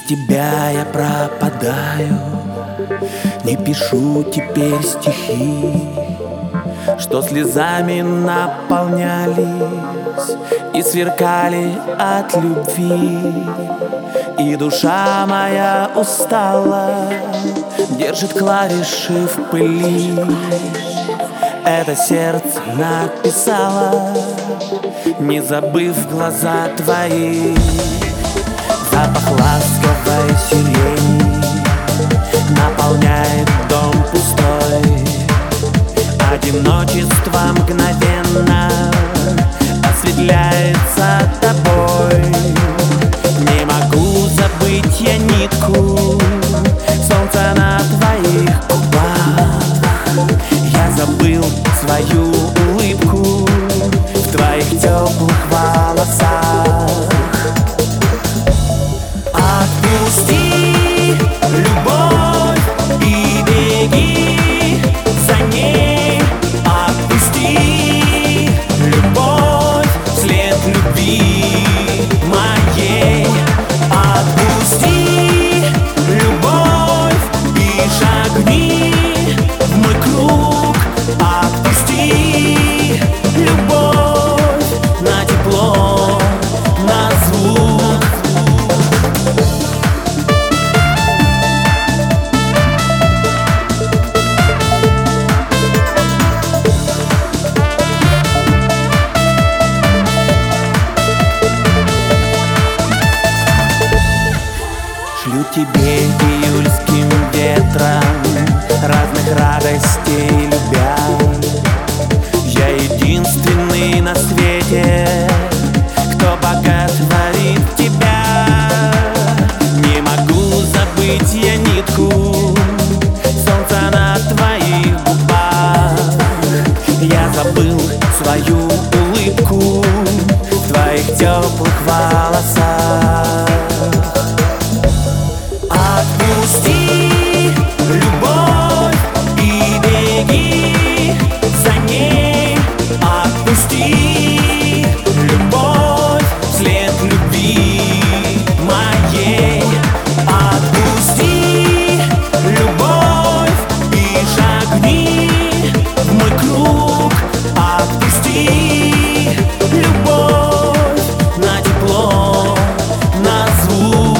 тебя я пропадаю, не пишу теперь стихи, что слезами наполнялись и сверкали от любви. И душа моя устала, держит клавиши в пыли. Это сердце написало, не забыв глаза твои. Запах ласковой сирени наполняет дом пустой. Одиночество мгновенно осветляется тобой. Не могу забыть я нитку солнца на твоих губах. Я забыл свою улыбку в твоих теплых волосах. Отпусти любовь и беги за ней. Отпусти любовь вслед любви моей. Отпусти любовь и шагни в мой круг. Отпусти любовь на тепло, на звук. Шлю тебе июльским ветром разных радостей любя. Я единственный на свете, кто боготворит тебя. Не могу забыть я нитку солнца на твоих губах. Я забыл свою улыбку в твоих теплых волосах. Отпусти любовь и беги за ней. Отпусти любовь вслед любви моей. Отпусти любовь и шагни в мой круг. Отпусти любовь на тепло, на звук.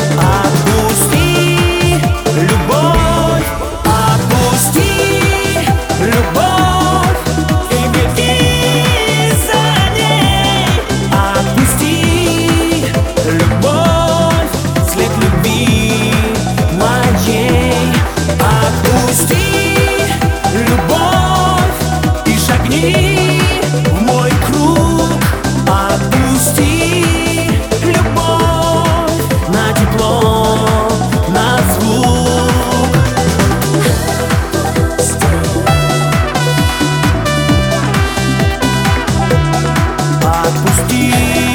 Отпусти любовь, отпусти любовь и беги за ней. Отпусти любовь вслед любви моей. Отпусти любовь и шагни в мой круг. Отпусти любовь на тепло, на звук. Отпусти